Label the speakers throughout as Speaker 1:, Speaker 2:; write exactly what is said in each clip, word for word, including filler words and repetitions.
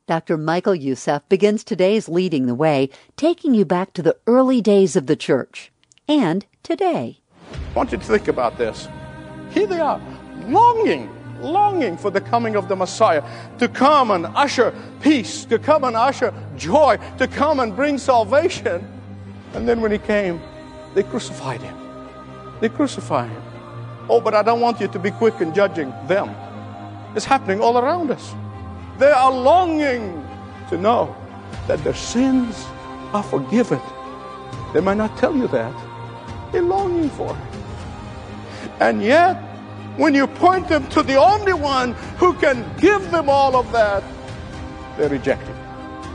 Speaker 1: Doctor Michael Youssef begins today's Leading the Way, taking you back to the early days of the church and today.
Speaker 2: I want you to think about this. Here they are, longing, longing for the coming of the Messiah, to come and usher peace, to come and usher joy, to come and bring salvation. And then when he came, they crucified him. They crucified him. Oh, but I don't want you to be quick in judging them. It's happening all around us. They are longing to know that their sins are forgiven. They might not tell you that. They're longing for it. And yet, when you point them to the only one who can give them all of that, they reject it.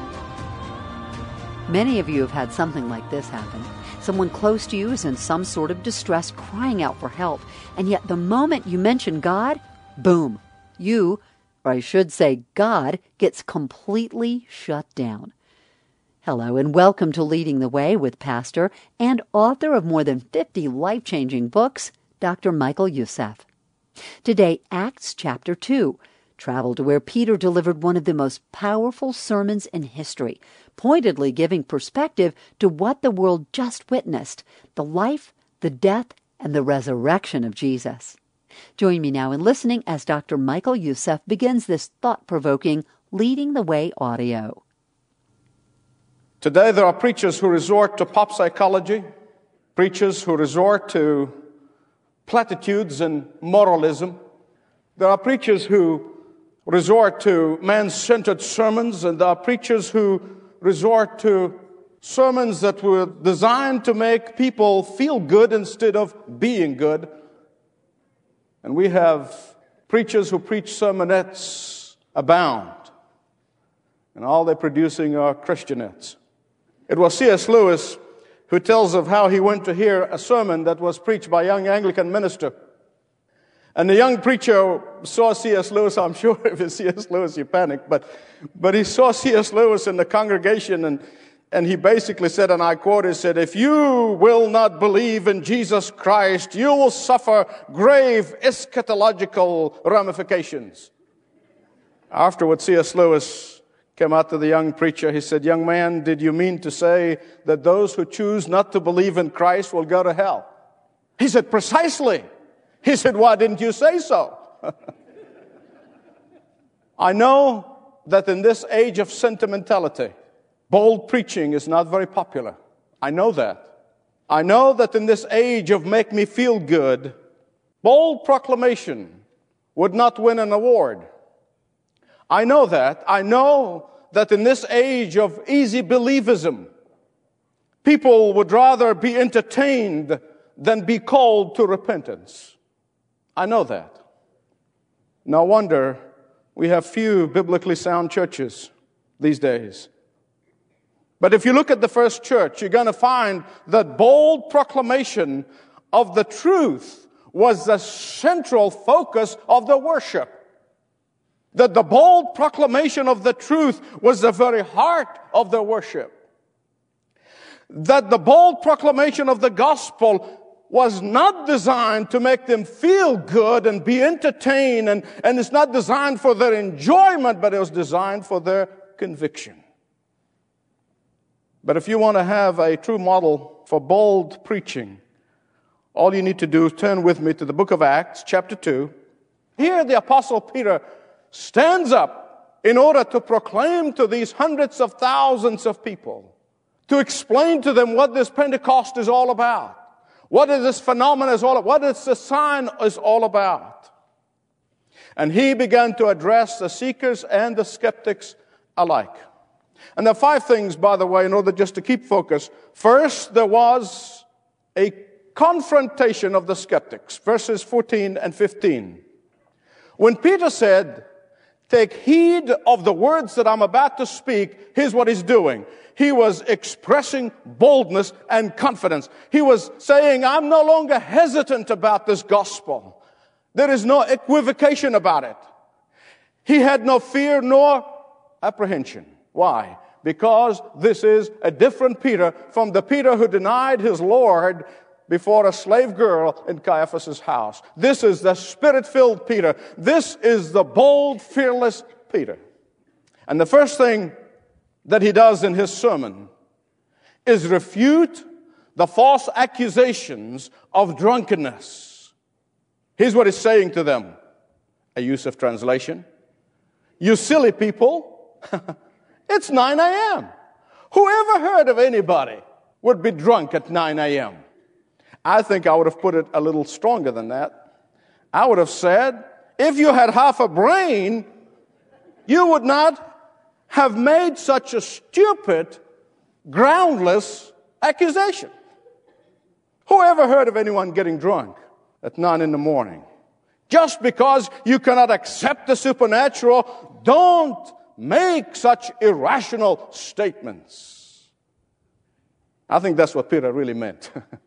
Speaker 1: Many of you have had something like this happen. Someone close to you is in some sort of distress, crying out for help. And yet the moment you mention God, boom, you, or I should say God, gets completely shut down. Hello and welcome to Leading the Way with pastor and author of more than fifty life-changing books, Doctor Michael Youssef. Today, Acts chapter two. Travel to where Peter delivered one of the most powerful sermons in history, pointedly giving perspective to what the world just witnessed, the life, the death, and the resurrection of Jesus. Join me now in listening as Doctor Michael Youssef begins this thought-provoking Leading the Way audio.
Speaker 2: Today there are preachers who resort to pop psychology, preachers who resort to platitudes and moralism. There are preachers who resort to man-centered sermons, and there are preachers who resort to sermons that were designed to make people feel good instead of being good. And we have preachers who preach sermonettes abound, and all they're producing are Christianettes. It was C S Lewis who tells of how he went to hear a sermon that was preached by a young Anglican minister. And the young preacher saw C S Lewis. I'm sure if it's C S Lewis, you panic, but but he saw C S Lewis in the congregation, and And he basically said, and I quote, he said, "If you will not believe in Jesus Christ, you will suffer grave eschatological ramifications." Afterwards, C S Lewis came out to the young preacher. He said, "Young man, did you mean to say that those who choose not to believe in Christ will go to hell?" He said, "Precisely." He said, "Why didn't you say so?" I know that in this age of sentimentality, bold preaching is not very popular. I know that. I know that in this age of make me feel good, bold proclamation would not win an award. I know that. I know that in this age of easy believism, people would rather be entertained than be called to repentance. I know that. No wonder we have few biblically sound churches these days. But if you look at the first church, you're going to find that bold proclamation of the truth was the central focus of the worship. That the bold proclamation of the truth was the very heart of the worship. That the bold proclamation of the gospel was not designed to make them feel good and be entertained, and, and it's not designed for their enjoyment, but it was designed for their conviction. But if you want to have a true model for bold preaching, all you need to do is turn with me to the book of Acts, chapter two. Here the Apostle Peter stands up in order to proclaim to these hundreds of thousands of people, to explain to them what this Pentecost is all about, what is this phenomenon is all about, what is the sign is all about. And he began to address the seekers and the skeptics alike. And there are five things, by the way, in order just to keep focus. First, there was a confrontation of the skeptics, verses fourteen and fifteen. When Peter said, "Take heed of the words that I'm about to speak," here's what he's doing. He was expressing boldness and confidence. He was saying, "I'm no longer hesitant about this gospel. There is no equivocation about it." He had no fear nor apprehension. Why? Because this is a different Peter from the Peter who denied his Lord before a slave girl in Caiaphas' house. This is the Spirit-filled Peter. This is the bold, fearless Peter. And the first thing that he does in his sermon is refute the false accusations of drunkenness. Here's what he's saying to them. A use of translation. You silly people, it's nine a.m. Who ever heard of anybody would be drunk at nine a.m.? I think I would have put it a little stronger than that. I would have said, if you had half a brain, you would not have made such a stupid, groundless accusation. Who ever heard of anyone getting drunk at nine in the morning? Just because you cannot accept the supernatural, don't make such irrational statements. I think that's what Peter really meant.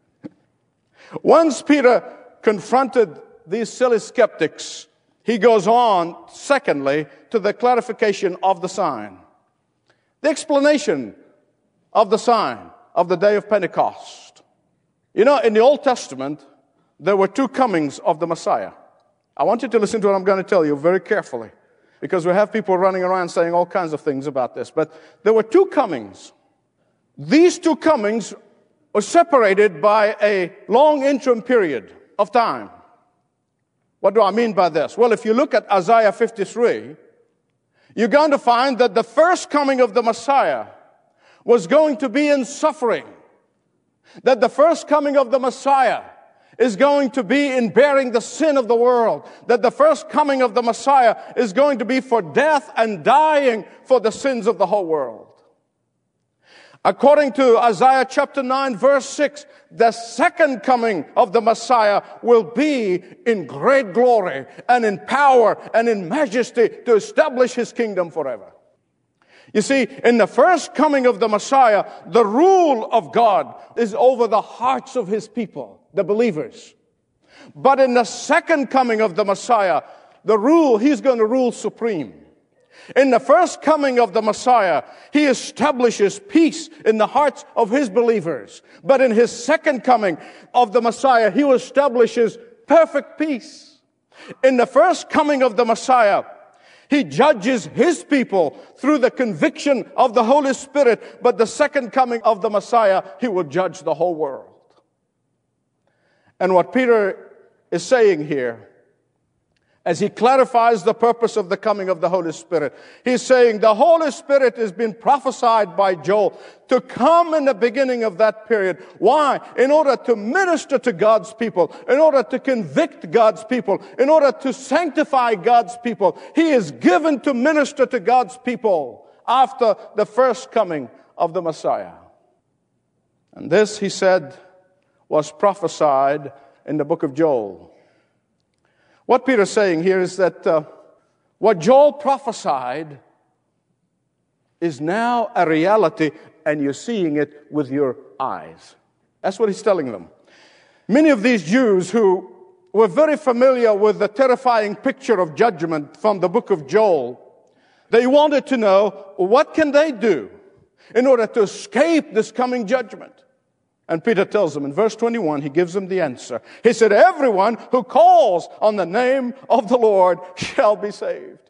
Speaker 2: Once Peter confronted these silly skeptics, he goes on, secondly, to the clarification of the sign. The explanation of the sign of the day of Pentecost. You know, in the Old Testament, there were two comings of the Messiah. I want you to listen to what I'm going to tell you very carefully, because we have people running around saying all kinds of things about this. But there were two comings. These two comings were separated by a long interim period of time. What do I mean by this? Well, if you look at Isaiah fifty-three, you're going to find that the first coming of the Messiah was going to be in suffering. That the first coming of the Messiah is going to be in bearing the sin of the world. That the first coming of the Messiah is going to be for death and dying for the sins of the whole world. According to Isaiah chapter nine, verse six, the second coming of the Messiah will be in great glory and in power and in majesty to establish his kingdom forever. You see, in the first coming of the Messiah, the rule of God is over the hearts of his people, the believers. But in the second coming of the Messiah, the rule, he's going to rule supreme. In the first coming of the Messiah, he establishes peace in the hearts of his believers. But in his second coming of the Messiah, he establishes perfect peace. In the first coming of the Messiah, he judges his people through the conviction of the Holy Spirit. But the second coming of the Messiah, he will judge the whole world. And what Peter is saying here, as he clarifies the purpose of the coming of the Holy Spirit, he's saying the Holy Spirit has been prophesied by Joel to come in the beginning of that period. Why? In order to minister to God's people, in order to convict God's people, in order to sanctify God's people. He is given to minister to God's people after the first coming of the Messiah. And this, he said, was prophesied in the book of Joel. What Peter's saying here is that uh, what Joel prophesied is now a reality, and you're seeing it with your eyes. That's what he's telling them. Many of these Jews who were very familiar with the terrifying picture of judgment from the book of Joel, they wanted to know, what can they do in order to escape this coming judgment? And Peter tells them in verse twenty-one, he gives them the answer. He said, everyone who calls on the name of the Lord shall be saved.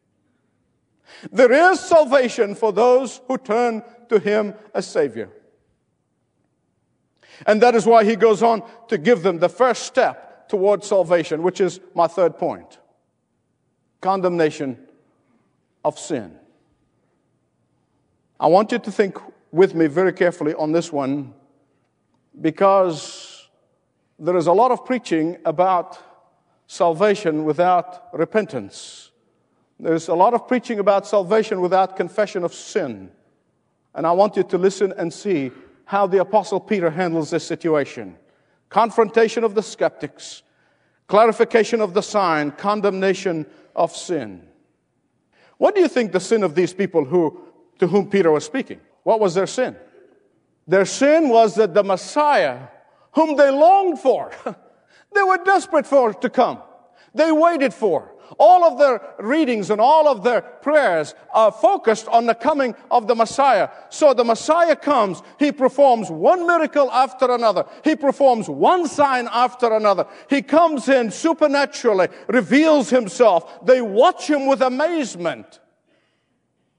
Speaker 2: There is salvation for those who turn to him as Savior. And that is why he goes on to give them the first step towards salvation, which is my third point. Condemnation of sin. I want you to think with me very carefully on this one, because there is a lot of preaching about salvation without repentance. There's a lot of preaching about salvation without confession of sin. And I want you to listen and see how the Apostle Peter handles this situation. Confrontation of the skeptics, clarification of the sign, condemnation of sin. What do you think the sin of these people who, to whom Peter was speaking? What was their sin? Their sin was that the Messiah, whom they longed for, they were desperate for to come. They waited for. All of their readings and all of their prayers are focused on the coming of the Messiah. So the Messiah comes. He performs one miracle after another. He performs one sign after another. He comes in supernaturally, reveals himself. They watch him with amazement.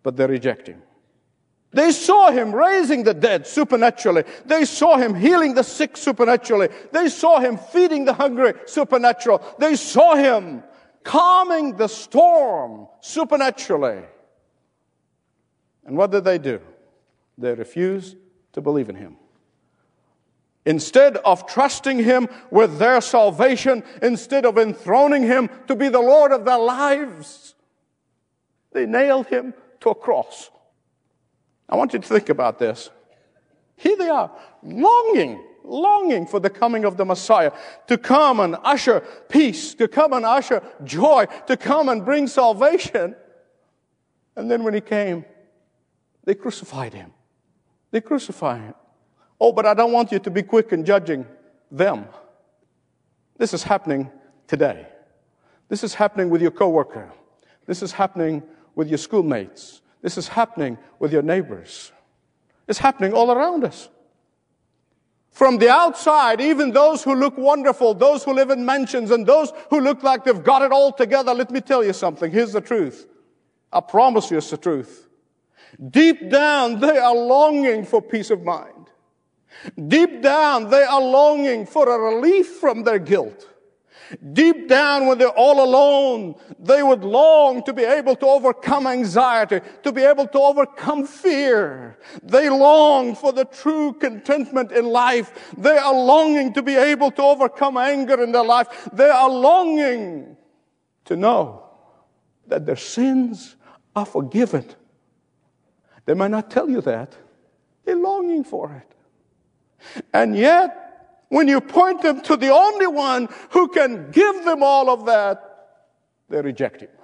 Speaker 2: but they reject him. They saw him raising the dead supernaturally. They saw him healing the sick supernaturally. They saw him feeding the hungry supernatural. They saw him calming the storm supernaturally. And what did they do? They refused to believe in him. Instead of trusting him with their salvation, instead of enthroning him to be the Lord of their lives, they nailed him to a cross. I want you to think about this. Here they are, longing, longing for the coming of the Messiah, to come and usher peace, to come and usher joy, to come and bring salvation. And then when he came, they crucified him. They crucified him. Oh, but I don't want you to be quick in judging them. This is happening today. This is happening with your coworker. This is happening with your schoolmates. This is happening with your neighbors. It's happening all around us. From the outside, even those who look wonderful, those who live in mansions, and those who look like they've got it all together, let me tell you something. Here's the truth. I promise you it's the truth. Deep down, they are longing for peace of mind. Deep down, they are longing for a relief from their guilt. Deep down, when they're all alone, they would long to be able to overcome anxiety, to be able to overcome fear. They long for the true contentment in life. They are longing to be able to overcome anger in their life. They are longing to know that their sins are forgiven. They might not tell you that. They're longing for it. And yet, when you point them to the only one who can give them all of that, they reject him.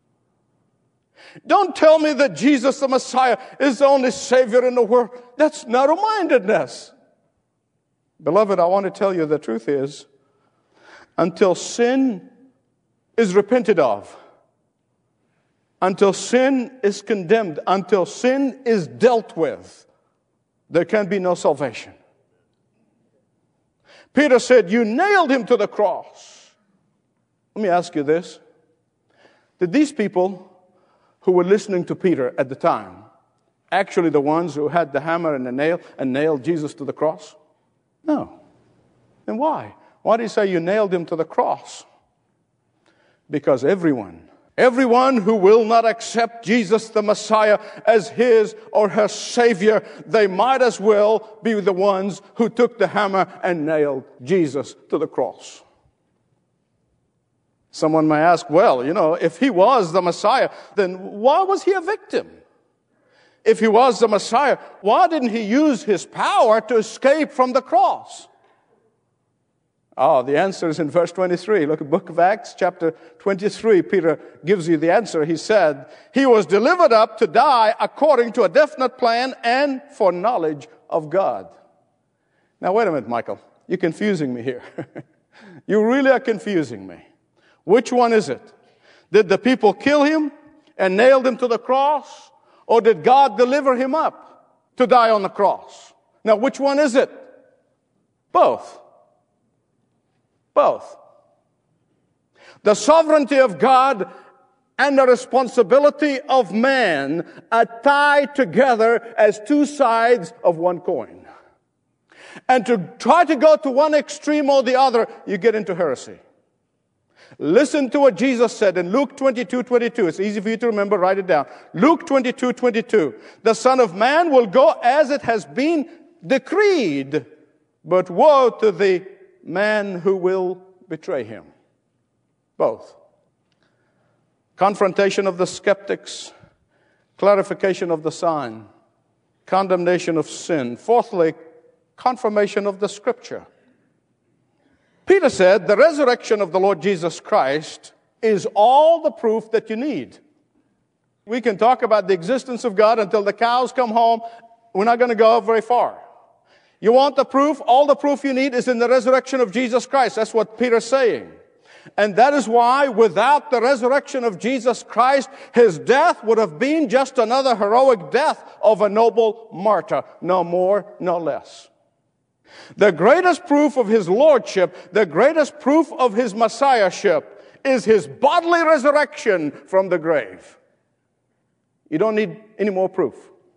Speaker 2: Don't tell me that Jesus the Messiah is the only Savior in the world. That's narrow-mindedness. Beloved, I want to tell you the truth is, until sin is repented of, until sin is condemned, until sin is dealt with, there can be no salvation. Peter said, you nailed him to the cross. Let me ask you this. Did these people who were listening to Peter at the time actually the ones who had the hammer and the nail and nailed Jesus to the cross? No. Then why? Why did he say you nailed him to the cross? Because everyone, everyone who will not accept Jesus the Messiah as his or her Savior, they might as well be the ones who took the hammer and nailed Jesus to the cross. Someone may ask, well, you know, if he was the Messiah, then why was he a victim? If he was the Messiah, why didn't he use his power to escape from the cross? Oh, the answer is in verse twenty-three. Look at Book of Acts, chapter twenty-three. Peter gives you the answer. He said, he was delivered up to die according to a definite plan and for knowledge of God. Now, wait a minute, Michael. You're confusing me here. You really are confusing me. Which one is it? Did the people kill him and nailed him to the cross? Or did God deliver him up to die on the cross? Now, which one is it? Both. Both. The sovereignty of God and the responsibility of man are tied together as two sides of one coin. And to try to go to one extreme or the other, you get into heresy. Listen to what Jesus said in Luke twenty-two twenty-two. It's easy for you to remember. Write it down. Luke twenty-two twenty-two. The Son of Man will go as it has been decreed, but woe to the man who will betray him. Both. Confrontation of the skeptics, clarification of the sign, condemnation of sin. Fourthly, confirmation of the Scripture. Peter said the resurrection of the Lord Jesus Christ is all the proof that you need. We can talk about the existence of God until the cows come home. We're not going to go very far. You want the proof? All the proof you need is in the resurrection of Jesus Christ. That's what Peter's saying. And that is why without the resurrection of Jesus Christ, his death would have been just another heroic death of a noble martyr. No more, no less. The greatest proof of his lordship, the greatest proof of his messiahship is his bodily resurrection from the grave. You don't need any more proof.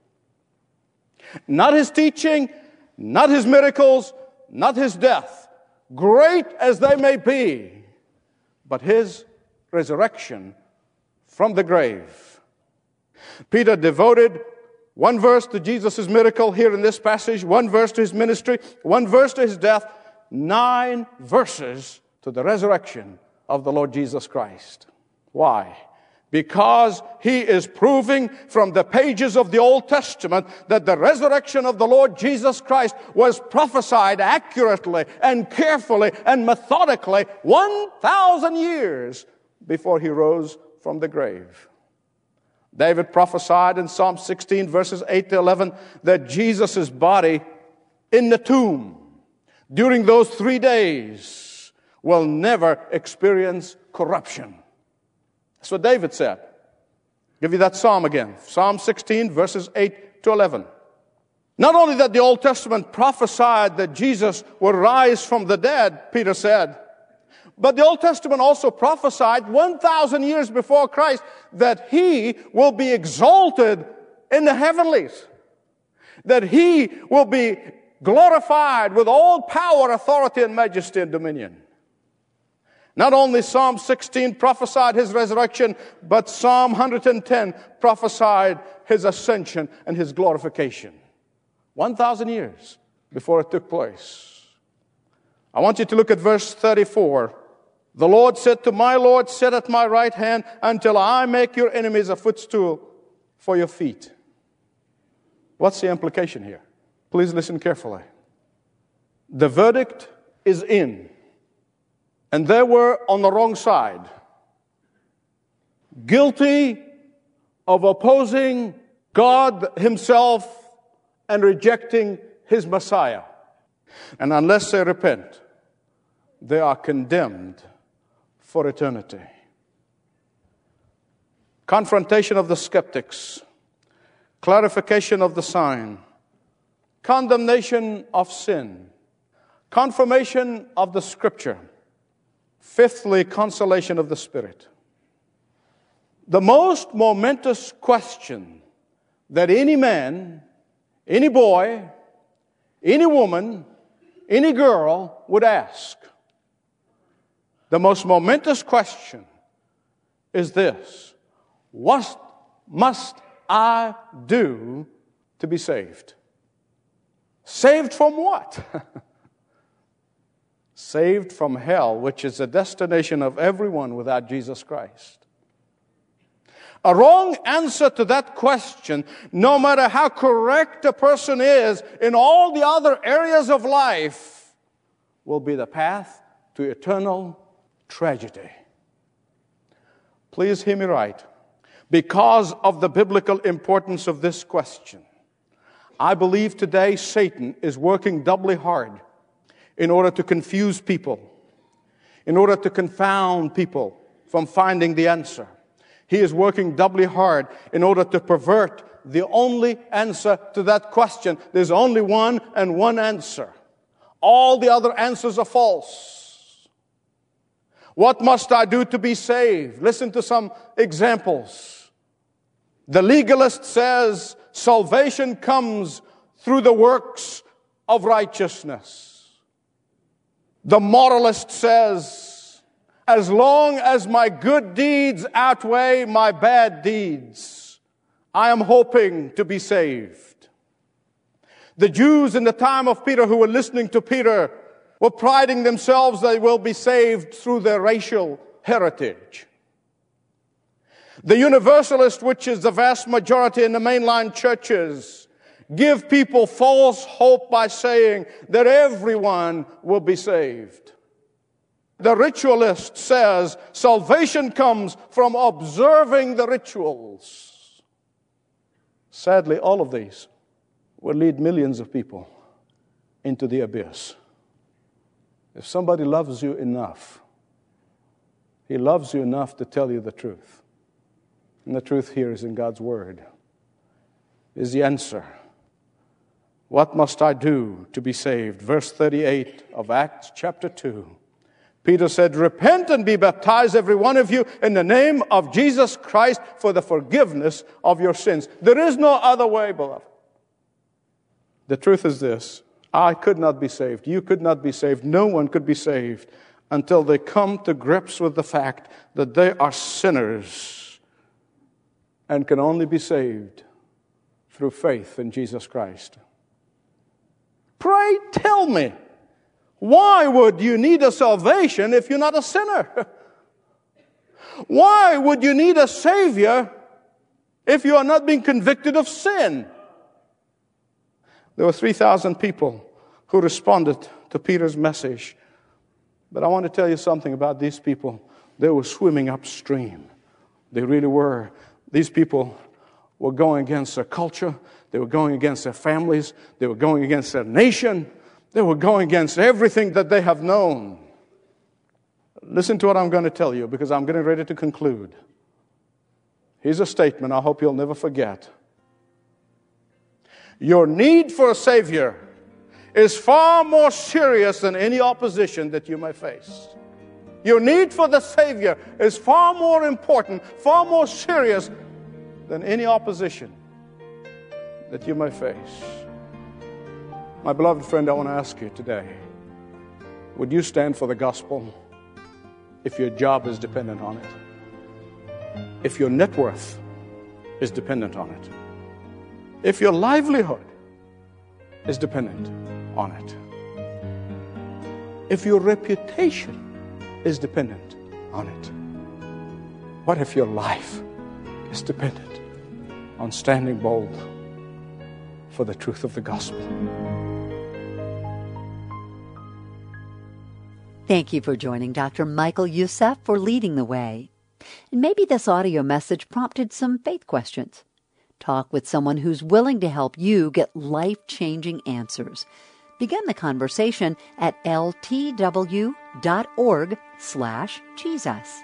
Speaker 2: Not his teaching, not his miracles, not his death, great as they may be, but his resurrection from the grave. Peter devoted one verse to Jesus' miracle here in this passage, one verse to his ministry, one verse to his death, nine verses to the resurrection of the Lord Jesus Christ. Why? Because he is proving from the pages of the Old Testament that the resurrection of the Lord Jesus Christ was prophesied accurately and carefully and methodically one thousand years before he rose from the grave. David prophesied in Psalm sixteen, verses eight to eleven, that Jesus' body in the tomb during those three days will never experience corruption. That's what David said. I'll give you that psalm again. Psalm sixteen, verses eight to eleven. Not only that the Old Testament prophesied that Jesus would rise from the dead, Peter said, but the Old Testament also prophesied one thousand years before Christ that he will be exalted in the heavenlies, that he will be glorified with all power, authority, and majesty and dominion. Not only Psalm sixteen prophesied his resurrection, but Psalm one hundred ten prophesied his ascension and his glorification. one thousand years before it took place. I want you to look at verse thirty-four. The Lord said to my Lord, sit at my right hand until I make your enemies a footstool for your feet. What's the implication here? Please listen carefully. The verdict is in, and they were on the wrong side, guilty of opposing God himself and rejecting his Messiah. And unless they repent, they are condemned for eternity. Confrontation of the skeptics, clarification of the sign, condemnation of sin, confirmation of the Scripture, fifthly, consolation of the Spirit. The most momentous question that any man, any boy, any woman, any girl would ask, the most momentous question is this: what must I do to be saved? Saved from what? Saved from hell, which is the destination of everyone without Jesus Christ. A wrong answer to that question, no matter how correct a person is in all the other areas of life, will be the path to eternal tragedy. Please hear me right. Because of the biblical importance of this question, I believe today Satan is working doubly hard in order to confuse people, in order to confound people from finding the answer. He is working doubly hard in order to pervert the only answer to that question. There's only one and one answer. All the other answers are false. What must I do to be saved? Listen to some examples. The legalist says salvation comes through the works of righteousness. The moralist says, as long as my good deeds outweigh my bad deeds, I am hoping to be saved. The Jews in the time of Peter who were listening to Peter were priding themselves they will be saved through their racial heritage. The Universalist, which is the vast majority in the mainline churches, give people false hope by saying that everyone will be saved. The ritualist says salvation comes from observing the rituals. Sadly, all of these will lead millions of people into the abyss. If somebody loves you enough, he loves you enough to tell you the truth. And the truth here is in God's Word, is the answer. What must I do to be saved? Verse thirty-eight of Acts chapter two. Peter said, repent and be baptized, every one of you, in the name of Jesus Christ for the forgiveness of your sins. There is no other way, beloved. The truth is this. I could not be saved. You could not be saved. No one could be saved until they come to grips with the fact that they are sinners and can only be saved through faith in Jesus Christ. Pray tell me, why would you need a salvation if you're not a sinner? Why would you need a Savior if you are not being convicted of sin? There were three thousand people who responded to Peter's message. But I want to tell you something about these people. They were swimming upstream. They really were. These people were going against their culture. They were going against their families. They were going against their nation. They were going against everything that they have known. Listen to what I'm going to tell you, because I'm getting ready to conclude. Here's a statement I hope you'll never forget. Your need for a Savior is far more serious than any opposition that you may face. Your need for the Savior is far more important, far more serious than any opposition that you may face. My beloved friend, I want to ask you today, would you stand for the gospel if your job is dependent on it? If your net worth is dependent on it? If your livelihood is dependent on it? If your reputation is dependent on it? What if your life is dependent on standing bold for the truth of the gospel?
Speaker 1: Thank you for joining Doctor Michael Youssef for Leading the Way. And maybe this audio message prompted some faith questions. Talk with someone who's willing to help you get life-changing answers. Begin the conversation at L T W dot org slash Jesus.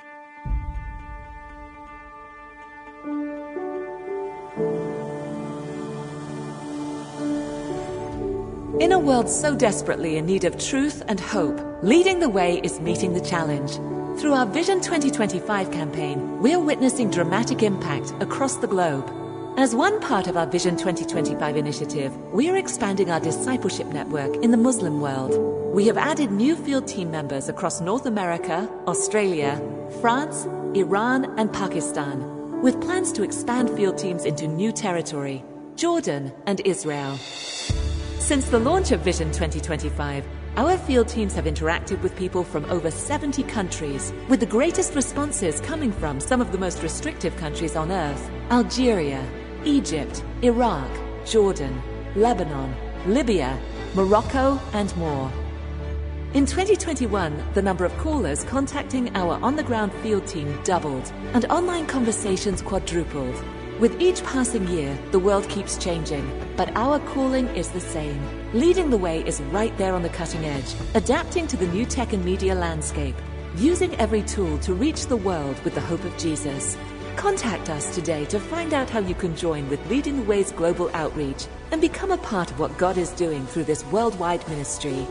Speaker 3: In a world so desperately in need of truth and hope, Leading the Way is meeting the challenge. Through our Vision twenty twenty-five campaign, we're witnessing dramatic impact across the globe. As one part of our Vision twenty twenty-five initiative, we are expanding our discipleship network in the Muslim world. We have added new field team members across North America, Australia, France, Iran, and Pakistan, with plans to expand field teams into new territory, Jordan and Israel. Since the launch of Vision twenty twenty-five, our field teams have interacted with people from over seventy countries, with the greatest responses coming from some of the most restrictive countries on earth: Algeria, Egypt, Iraq, Jordan, Lebanon, Libya, Morocco, and more. In twenty twenty-one, the number of callers contacting our on-the-ground field team doubled, and online conversations quadrupled. With each passing year, the world keeps changing, but our calling is the same. Leading the Way is right there on the cutting edge, adapting to the new tech and media landscape, using every tool to reach the world with the hope of Jesus. Contact us today to find out how you can join with Leading the Way's global outreach and become a part of what God is doing through this worldwide ministry.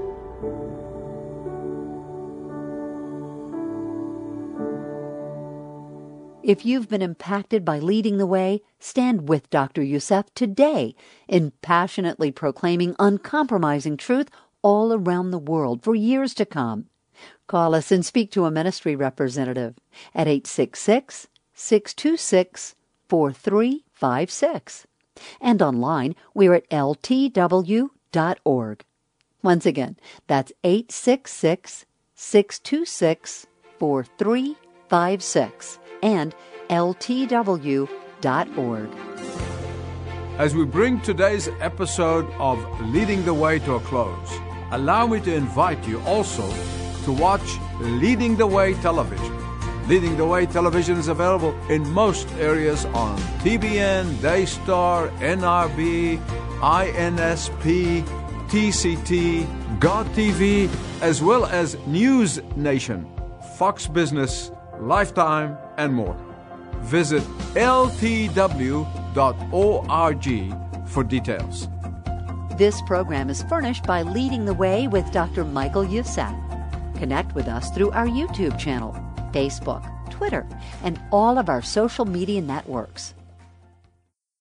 Speaker 1: If you've been impacted by Leading the Way, stand with Doctor Youssef today in passionately proclaiming uncompromising truth all around the world for years to come. Call us and speak to a ministry representative at eight six six, six two six, four three five six. And online, we're at L T W dot org. Once again, that's eight six six, six two six, four three five six. And L T W dot org.
Speaker 4: As we bring today's episode of Leading the Way to a close, allow me to invite you also to watch Leading the Way television. Leading the Way television is available in most areas on T B N, Daystar, N R B, I N S P, T C T, God T V, as well as News Nation, Fox Business, Lifetime, and more. Visit L T W dot org for details.
Speaker 1: This program is furnished by Leading the Way with Doctor Michael Youssef. Connect with us through our YouTube channel, Facebook, Twitter, and all of our social media networks.